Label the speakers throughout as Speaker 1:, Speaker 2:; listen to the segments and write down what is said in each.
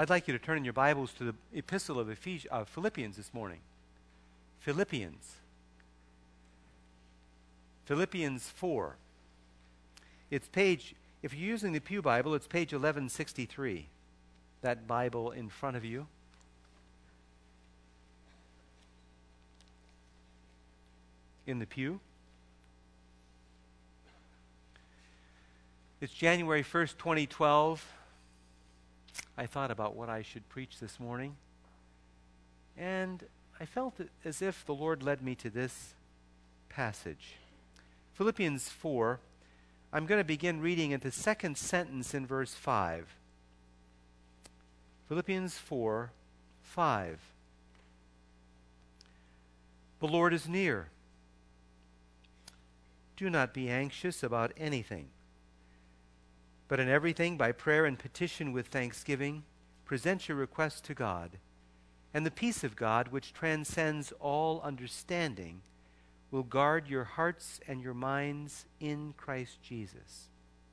Speaker 1: I'd like you to turn in your Bibles to the epistle of Philippians this morning. Philippians 4. It's page, if you're using the Pew Bible, it's page 1163. That Bible in front of you. In the pew. It's January 1st, 2012. I thought about what I should preach this morning, and I felt as if the Lord led me to this passage. Philippians 4, I'm going to begin reading at the second sentence in verse 5. Philippians 4, 5. The Lord is near. Do not be anxious about anything, but in everything, by prayer and petition with thanksgiving, present your requests to God, and the peace of God, which transcends all understanding, will guard your hearts and your minds in Christ Jesus.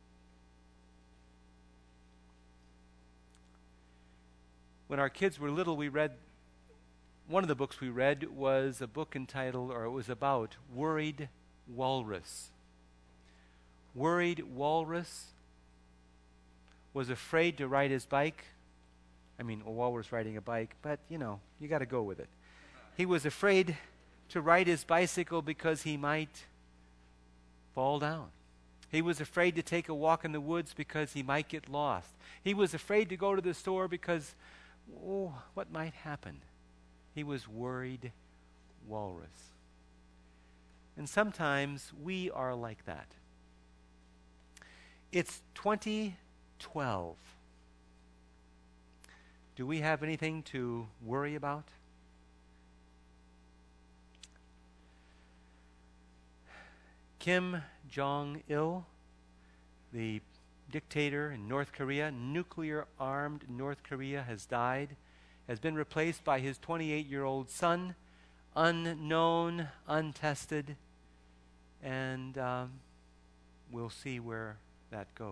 Speaker 1: When our kids were little, one of the books we read was a book entitled, or it was about Worried Walrus. Worried Walrus was afraid to ride his bike. I mean, a walrus riding a bike, but you got to go with it. He was afraid to ride his bicycle because he might fall down. He was afraid to take a walk in the woods because he might get lost. He was afraid to go to the store because, what might happen? He was worried walrus. And sometimes we are like that. It's 2012. Do we have anything to worry about? Kim Jong-il, the dictator in North Korea, nuclear-armed North Korea, has died, has been replaced by his 28-year-old son, unknown, untested, and we'll see where that goes.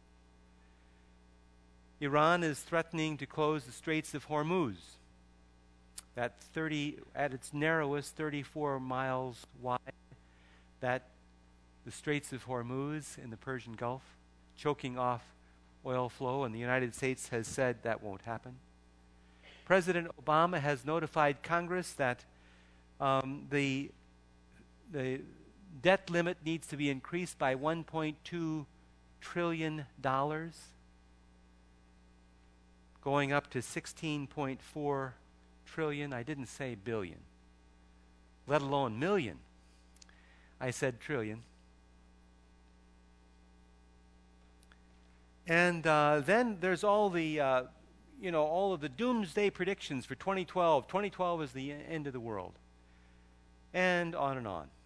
Speaker 1: Iran is threatening to close the Straits of Hormuz. At its narrowest, 34 miles wide, the Straits of Hormuz in the Persian Gulf, choking off oil flow, and the United States has said that won't happen. President Obama has notified Congress that the debt limit needs to be increased by $1.2 trillion, going up to $16.4 trillion. I didn't say billion, let alone million. I said trillion. And then there's all the, all of the doomsday predictions for 2012. 2012 is the end of the world. And on and on.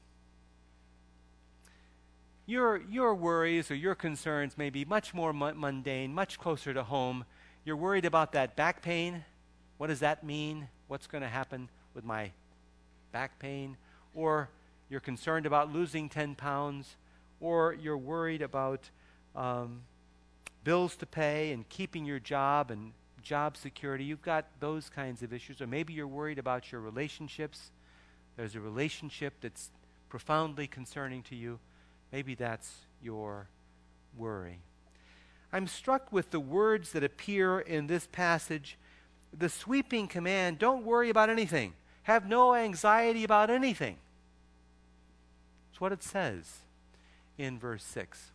Speaker 1: Your worries or your concerns may be much more mundane, much closer to home. You're worried about that back pain. What does that mean? What's going to happen with my back pain? Or you're concerned about losing 10 pounds. Or you're worried about bills to pay and keeping your job and job security. You've got those kinds of issues. Or maybe you're worried about your relationships. There's a relationship that's profoundly concerning to you. Maybe that's your worry. I'm struck with the words that appear in this passage. The sweeping command, don't worry about anything. Have no anxiety about anything. It's what it says in verse 6.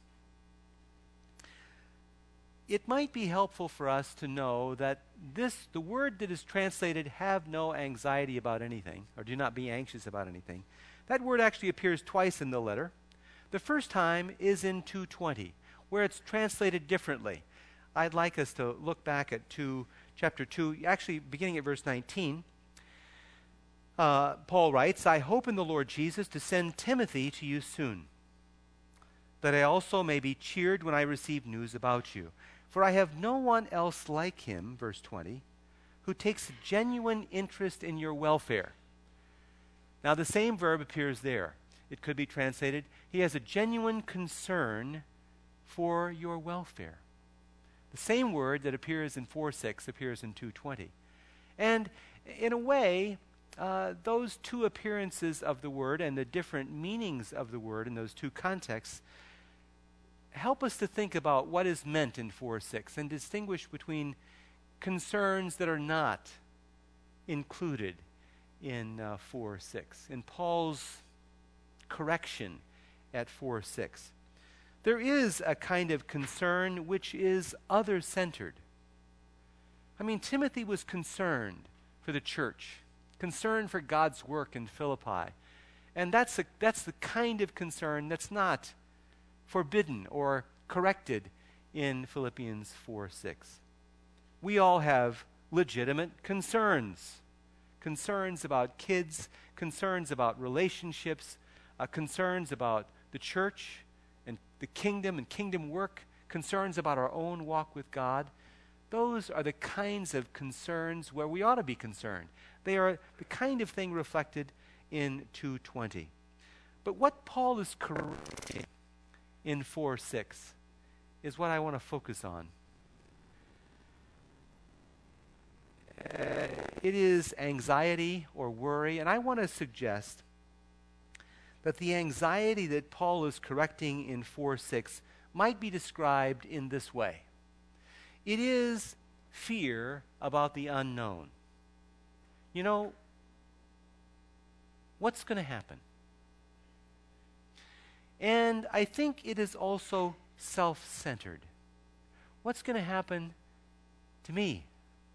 Speaker 1: It might be helpful for us to know that the word that is translated, have no anxiety about anything, or do not be anxious about anything, that word actually appears twice in the letter. The first time is in 2:20, where it's translated differently. I'd like us to look back at chapter 2, actually beginning at verse 19. Paul writes, I hope in the Lord Jesus to send Timothy to you soon, that I also may be cheered when I receive news about you. For I have no one else like him, verse 20, who takes genuine interest in your welfare. Now the same verb appears there. It could be translated, he has a genuine concern for your welfare. The same word that appears in 4:6 appears in 2:20. And in a way, those two appearances of the word and the different meanings of the word in those two contexts help us to think about what is meant in 4:6 and distinguish between concerns that are not included in 4:6. In Paul's correction at 4:6, there is a kind of concern which is other-centered. I mean, Timothy was concerned for the church, concerned for God's work in Philippi. And that's the kind of concern that's not forbidden or corrected in Philippians 4:6. We all have legitimate concerns. Concerns about kids, concerns about relationships, concerns about the church and the kingdom and kingdom work, concerns about our own walk with God. Those are the kinds of concerns where we ought to be concerned. They are the kind of thing reflected in 2:20. But what Paul is correcting in 4:6 is what I want to focus on. It is anxiety or worry, and I want to suggest that the anxiety that Paul is correcting in 4:6 might be described in this way. It is fear about the unknown. You know, what's going to happen? And I think it is also self-centered. What's going to happen to me?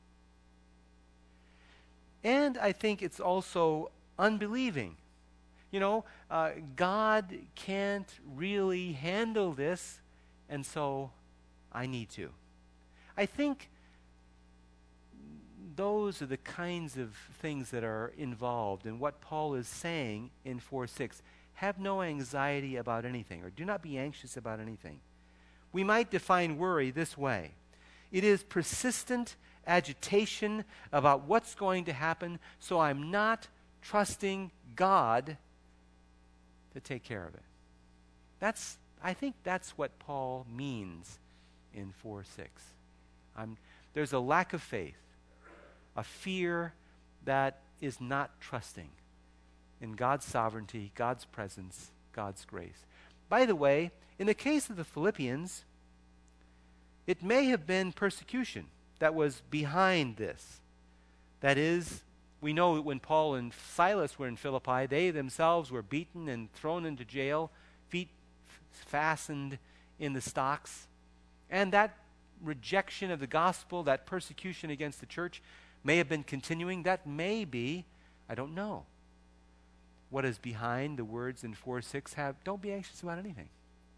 Speaker 1: And I think it's also unbelieving. You know, God can't really handle this, and so I need to. I think those are the kinds of things that are involved in what Paul is saying in 4:6. Have no anxiety about anything, or do not be anxious about anything. We might define worry this way. It is persistent agitation about what's going to happen, so I'm not trusting God to take care of it. I think that's what Paul means in 4:6. There's a lack of faith, a fear that is not trusting in God's sovereignty, God's presence, God's grace. By the way, in the case of the Philippians, it may have been persecution that was behind this. That is, we know that when Paul and Silas were in Philippi, they themselves were beaten and thrown into jail, feet fastened in the stocks. And that rejection of the gospel, that persecution against the church, may have been continuing. That may be, I don't know, what is behind the words in 4:6 don't be anxious about anything.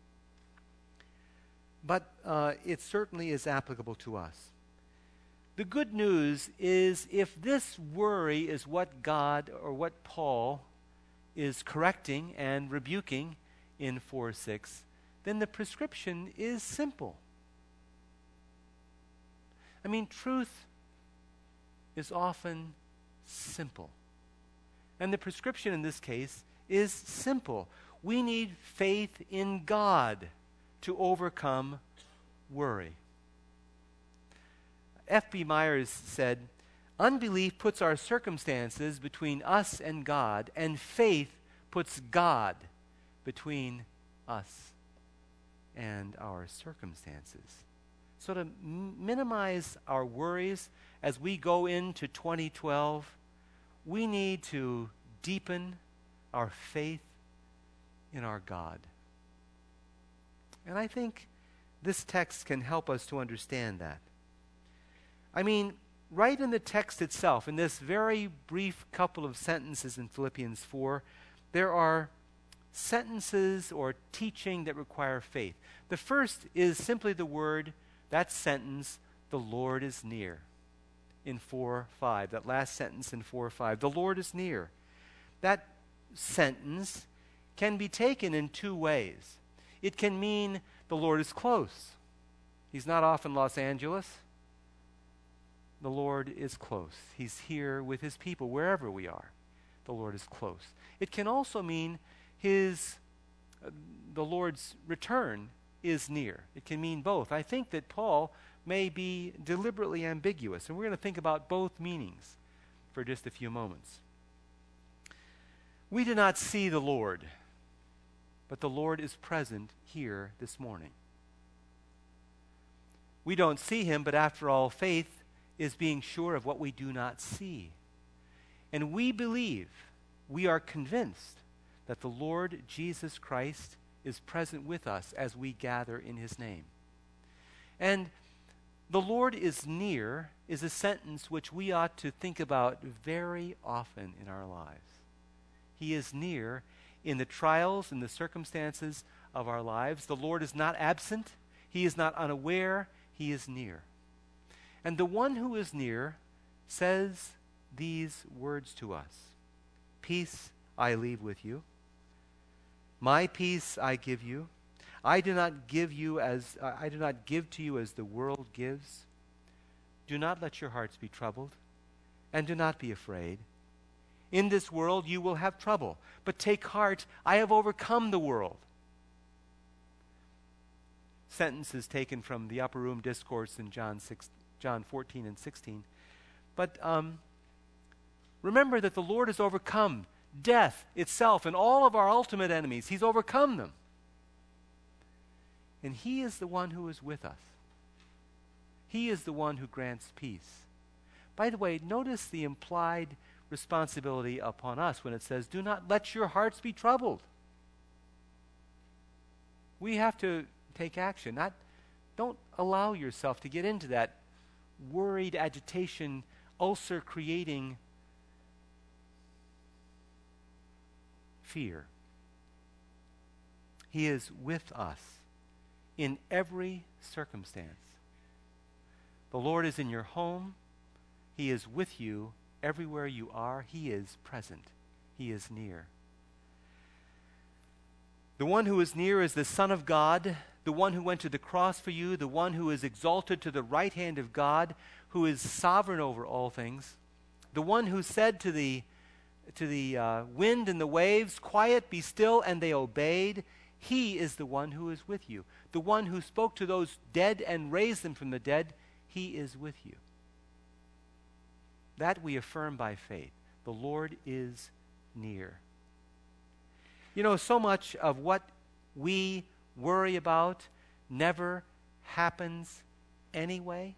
Speaker 1: But it certainly is applicable to us. The good news is, if this worry is what God or what Paul is correcting and rebuking in 4:6, then the prescription is simple. I mean, truth is often simple. And the prescription in this case is simple. We need faith in God to overcome worry. F.B. Myers said, "Unbelief puts our circumstances between us and God, and faith puts God between us and our circumstances." So to minimize our worries as we go into 2012, we need to deepen our faith in our God. And I think this text can help us to understand that. I mean, right in the text itself, in this very brief couple of sentences in Philippians 4, there are sentences or teaching that require faith. The first is simply the word, that sentence, "The Lord is near," in 4:5. That last sentence in 4:5. The Lord is near. That sentence can be taken in two ways. It can mean the Lord is close. He's not off in Los Angeles. The Lord is close. He's here with his people wherever we are. The Lord is close. It can also mean the Lord's return is near. It can mean both. I think that Paul may be deliberately ambiguous. And we're going to think about both meanings for just a few moments. We do not see the Lord, but the Lord is present here this morning. We don't see him, but after all, faith is being sure of what we do not see. And we believe, we are convinced that the Lord Jesus Christ is present with us as we gather in his name. And the Lord is near is a sentence which we ought to think about very often in our lives. He is near in the trials and the circumstances of our lives. The Lord is not absent. He is not unaware. He is near. And the one who is near says these words to us. Peace I leave with you. My peace I give you. I do not give to you as the world gives. Do not let your hearts be troubled, and do not be afraid. In this world you will have trouble, but take heart, I have overcome the world. Sentences taken from the Upper Room Discourse in John 14 and 16. But remember that the Lord has overcome death itself and all of our ultimate enemies. He's overcome them. And he is the one who is with us. He is the one who grants peace. By the way, notice the implied responsibility upon us when it says, do not let your hearts be troubled. We have to take action. Don't allow yourself to get into that worried agitation, ulcer-creating fear. He is with us in every circumstance. The Lord is in your home. He is with you everywhere you are. He is present. He is near. The one who is near is the Son of God, the one who went to the cross for you, the one who is exalted to the right hand of God, who is sovereign over all things, the one who said to the wind and the waves, quiet, be still, and they obeyed. He is the one who is with you. The one who spoke to those dead and raised them from the dead, he is with you. That we affirm by faith. The Lord is near. You know, so much of what we worry about never happens anyway.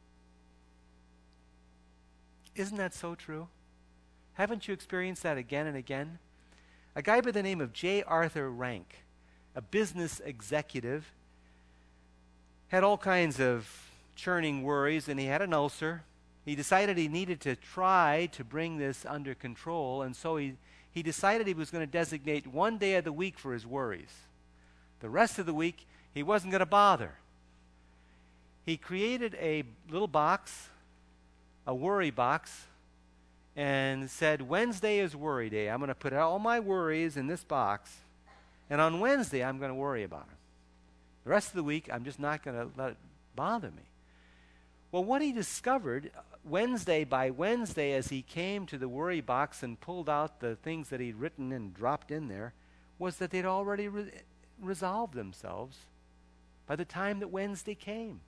Speaker 1: Isn't that so true? Haven't you experienced that again and again? A guy by the name of J. Arthur Rank, a business executive, had all kinds of churning worries, and he had an ulcer. He decided he needed to try to bring this under control, and so he decided he was going to designate one day of the week for his worries. The rest of the week, he wasn't going to bother. He created a little box, a worry box, and said, Wednesday is worry day. I'm going to put all my worries in this box, and on Wednesday, I'm going to worry about them. The rest of the week, I'm just not going to let it bother me. Well, what he discovered Wednesday by Wednesday as he came to the worry box and pulled out the things that he'd written and dropped in there was that they'd already resolved themselves by the time that Wednesday came.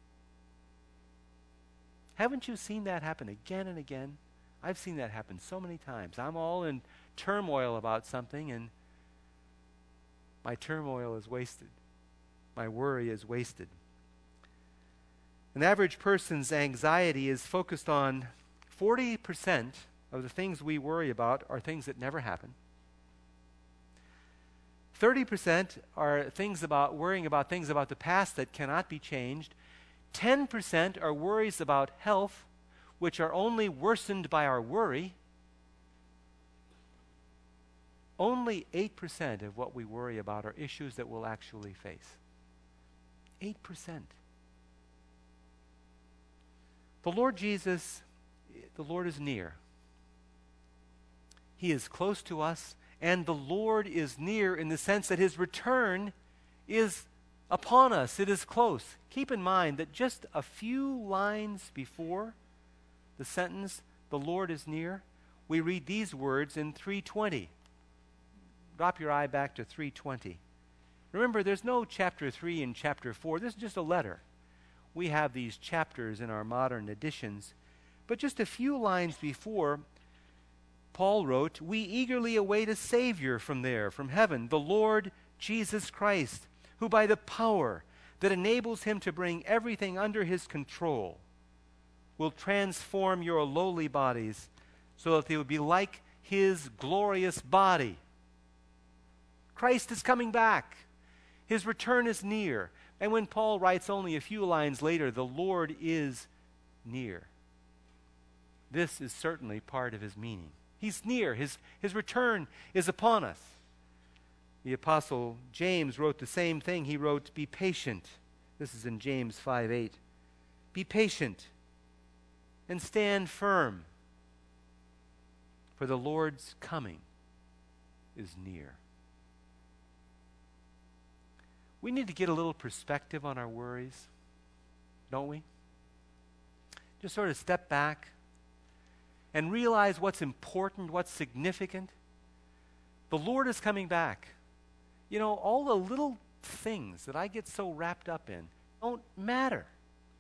Speaker 1: Haven't you seen that happen again and again? I've seen that happen so many times. I'm all in turmoil about something, and my turmoil is wasted. My worry is wasted. An average person's anxiety is focused on 40% of the things we worry about are things that never happen. 30% are things about worrying about things about the past that cannot be changed. 10% are worries about health, which are only worsened by our worry. Only 8% of what we worry about are issues that we'll actually face. 8%. The Lord Jesus, the Lord is near. He is close to us, and the Lord is near in the sense that his return is upon us. It is close. Keep in mind that just a few lines before the sentence, the Lord is near, we read these words in 3:20. Drop your eye back to 3:20. Remember, there's no chapter 3 and chapter 4. This is just a letter. we have these chapters in our modern editions. But just a few lines before, Paul wrote, "We eagerly await a Savior from there, from heaven, the Lord Jesus Christ, who by the power that enables him to bring everything under his control will transform your lowly bodies so that they will be like his glorious body." Christ is coming back. His return is near. And when Paul writes only a few lines later, "The Lord is near," this is certainly part of his meaning. He's near. His return is upon us. The Apostle James wrote the same thing. He wrote, "Be patient." This is in James 5:8. "Be patient and stand firm, for the Lord's coming is near." We need to get a little perspective on our worries, don't we? Just sort of step back and realize what's important, what's significant. The Lord is coming back. You know, all the little things that I get so wrapped up in don't matter.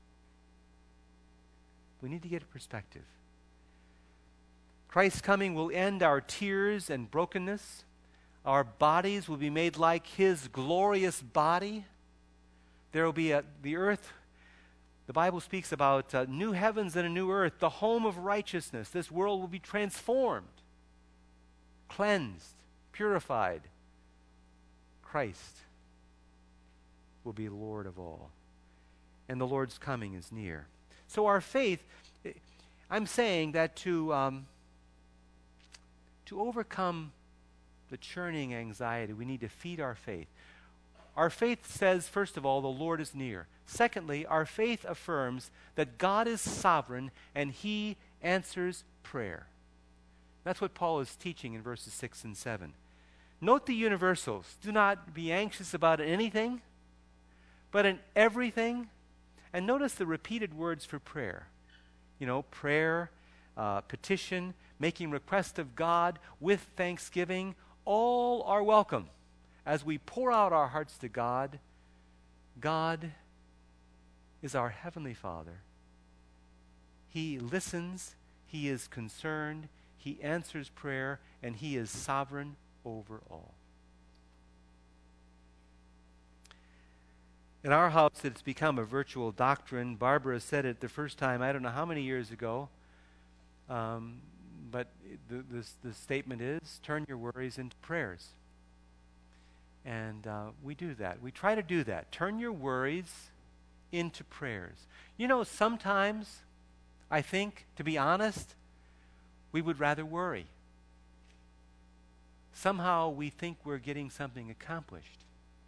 Speaker 1: We need to get a perspective. Christ's coming will end our tears and brokenness. Our bodies will be made like his glorious body. There will be the earth. The Bible speaks about new heavens and a new earth, the home of righteousness. This world will be transformed, cleansed, purified. Christ will be Lord of all. And the Lord's coming is near. So our faith, I'm saying that to overcome the churning anxiety, we need to feed our faith. Our faith says, first of all, the Lord is near. Secondly, our faith affirms that God is sovereign and he answers prayer. That's what Paul is teaching in verses 6 and 7. Note the universals. Do not be anxious about anything, but in everything. And notice the repeated words for prayer. You know, prayer, petition, making request of God with thanksgiving, all are welcome. As we pour out our hearts to God, God is our Heavenly Father. He listens, he is concerned, he answers prayer, and he is sovereign over all. In our house, it's become a virtual doctrine. Barbara said it the first time, I don't know how many years ago, but the statement is, turn your worries into prayers. And we do that. We try to do that. Turn your worries into prayers. You know, sometimes, I think, to be honest, we would rather worry. Somehow we think we're getting something accomplished.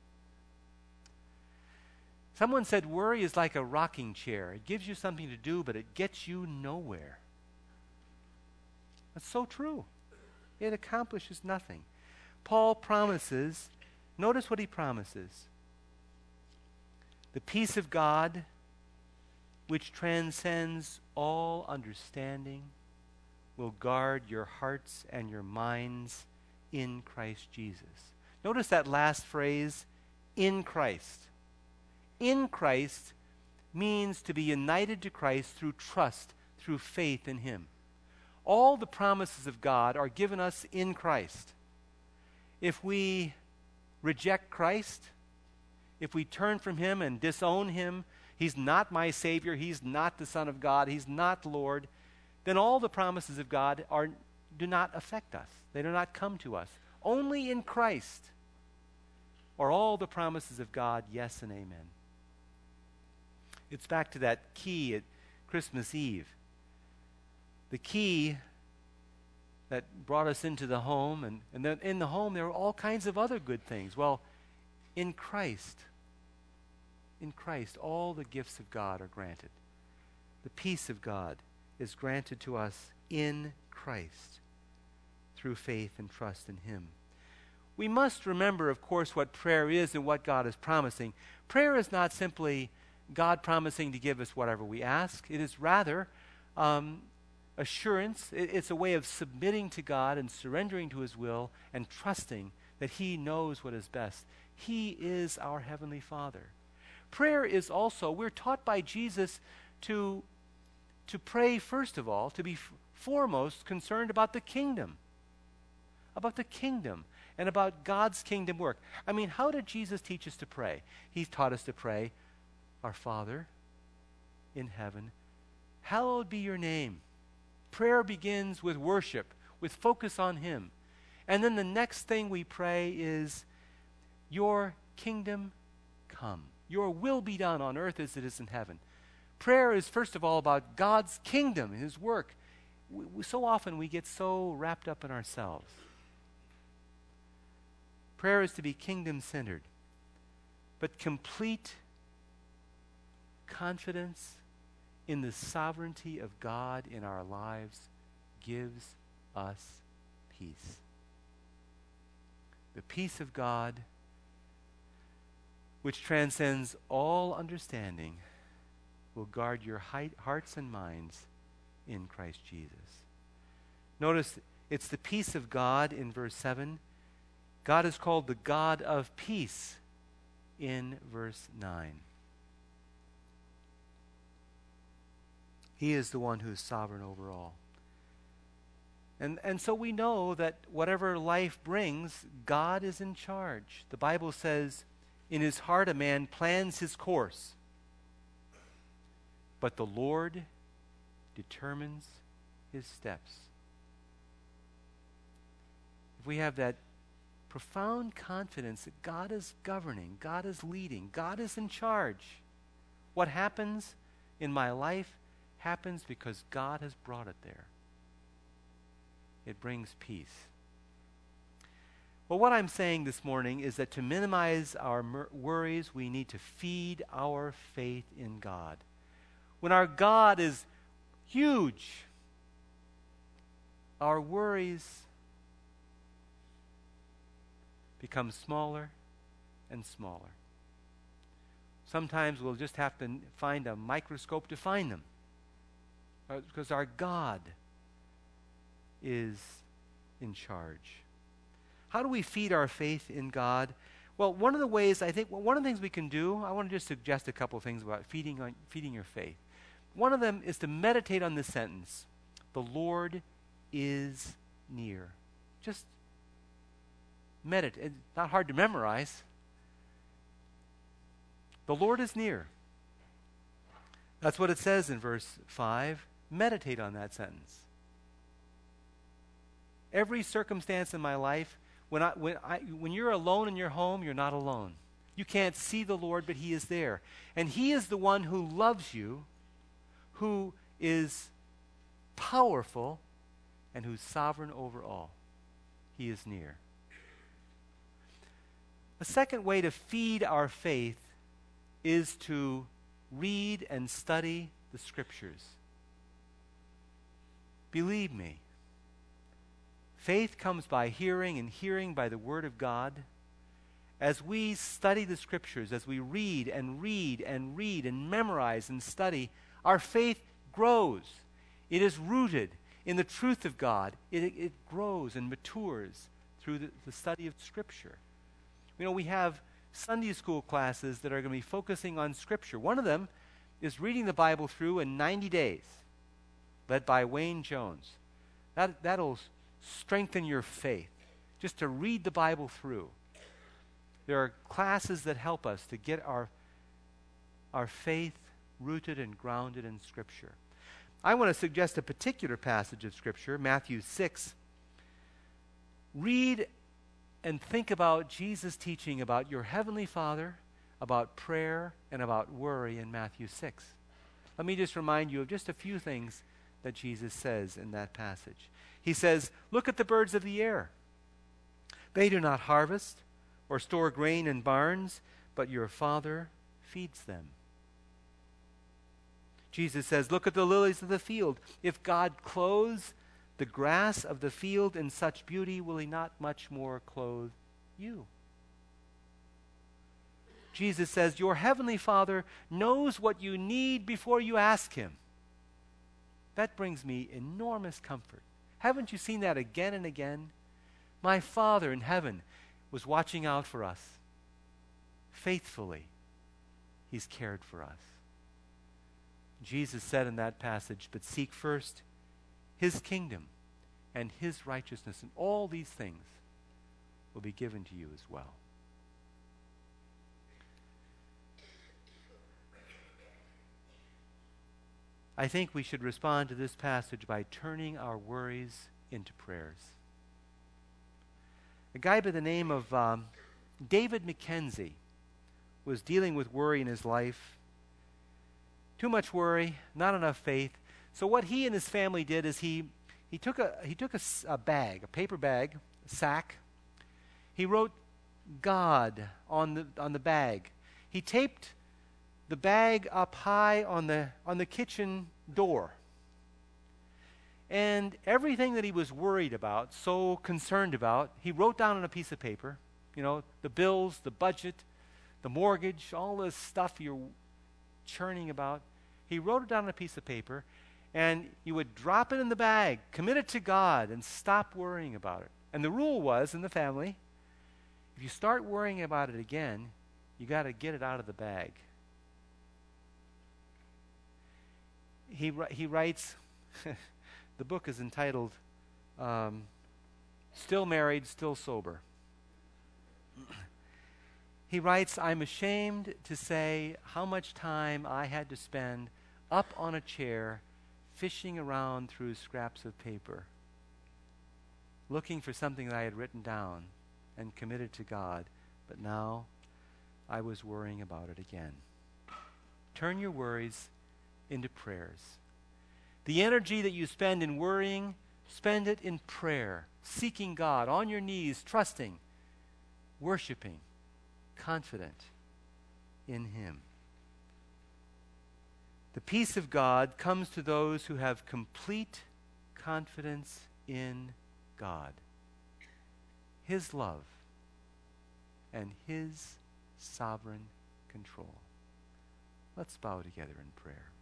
Speaker 1: Someone said worry is like a rocking chair. It gives you something to do, but it gets you nowhere. That's so true. It accomplishes nothing. Paul promises, notice what he promises. The peace of God, which transcends all understanding, will guard your hearts and your minds in Christ Jesus. Notice that last phrase, in Christ. In Christ means to be united to Christ through trust, through faith in him. All the promises of God are given us in Christ. If we reject Christ, if we turn from him and disown him, he's not my Savior, he's not the Son of God, he's not Lord, then all the promises of God do not affect us. They do not come to us. Only in Christ are all the promises of God yes and amen. It's back to that key at Christmas Eve. The key that brought us into the home, and then in the home there were all kinds of other good things. Well, in Christ, all the gifts of God are granted. The peace of God is granted to us in Christ through faith and trust in him. We must remember, of course, what prayer is and what God is promising. Prayer is not simply God promising to give us whatever we ask. It is rather assurance. It's a way of submitting to God and surrendering to his will and trusting that he knows what is best. He is our Heavenly Father. Prayer is also, we're taught by Jesus to pray, first of all, to be foremost concerned about the kingdom. About the kingdom and about God's kingdom work. I mean, how did Jesus teach us to pray? He taught us to pray, Our Father in heaven, hallowed be your name. Prayer begins with worship, with focus on Him. And then the next thing we pray is, Your kingdom come. Your will be done on earth as it is in heaven. Prayer is first of all about God's kingdom, His work. So often we get so wrapped up in ourselves. Prayer is to be kingdom-centered, but complete confidence in the sovereignty of God in our lives gives us peace. The peace of God, which transcends all understanding, will guard your hearts and minds in Christ Jesus. Notice it's the peace of God in verse 7. God is called the God of peace in verse 9. He is the one who is sovereign over all. And so we know that whatever life brings, God is in charge. The Bible says, in his heart a man plans his course, but the Lord determines his steps. If we have that profound confidence that God is governing, God is leading, God is in charge, what happens in my life happens because God has brought it there. It brings peace. Well, what I'm saying this morning is that to minimize our worries, we need to feed our faith in God. When our God is huge, our worries become smaller and smaller. Sometimes we'll just have to find a microscope to find them, because our God is in charge. How do we feed our faith in God? Well, one of the ways, one of the things we can do, I want to just suggest a couple of things about feeding your faith. One of them is to meditate on this sentence, the Lord is near. Just meditate. It's not hard to memorize. The Lord is near. That's what it says in verse 5. Meditate on that sentence. Every circumstance in my life, when you're alone in your home, you're not alone. You can't see the Lord, but He is there. And He is the one who loves you, who is powerful, and who's sovereign over all. He is near. A second way to feed our faith is to read and study the Scriptures. Believe me, faith comes by hearing, and hearing by the Word of God. As we study the Scriptures, as we read and read and read and memorize and study, our faith grows. It is rooted in the truth of God. It grows and matures through the study of Scripture. You know, we have Sunday school classes that are going to be focusing on Scripture. One of them is reading the Bible through in 90 days, led by Wayne Jones. That'll strengthen your faith, just to read the Bible through. There are classes that help us to get our faith rooted and grounded in Scripture. I want to suggest a particular passage of Scripture, Matthew 6. Read and think about Jesus' teaching about your Heavenly Father, about prayer, and about worry in Matthew 6. Let me just remind you of just a few things that Jesus says in that passage. He says, look at the birds of the air. They do not harvest or store grain in barns, but your Father feeds them. Jesus says, look at the lilies of the field. If God clothes the grass of the field in such beauty, will He not much more clothe you? Jesus says, your Heavenly Father knows what you need before you ask Him. That brings me enormous comfort. Haven't you seen that again and again? My Father in heaven was watching out for us faithfully. He's cared for us. Jesus said in that passage, but seek first his kingdom and his righteousness, and all these things will be given to you as well. I think we should respond to this passage by turning our worries into prayers. A guy by the name of David Mackenzie was dealing with worry in his life. Too much worry, not enough faith. So what he and his family did is he took a bag, a paper bag, a sack. He wrote God on the bag. He taped the bag up high on the kitchen door. And everything that he was worried about, so concerned about, he wrote down on a piece of paper. You know, the bills, the budget, the mortgage, all this stuff you're churning about. He wrote it down on a piece of paper, and you would drop it in the bag, commit it to God, and stop worrying about it. And the rule was, in the family, if you start worrying about it again, you got to get it out of the bag. He writes, the book is entitled, Still Married, Still Sober. He writes, I'm ashamed to say how much time I had to spend up on a chair fishing around through scraps of paper, looking for something that I had written down and committed to God, but now I was worrying about it again. Turn your worries into prayers. The energy that you spend in worrying, spend it in prayer, seeking God, on your knees, trusting, worshiping, confident in him. The peace of God comes to those who have complete confidence in God, his love, and his sovereign control. Let's bow together in prayer.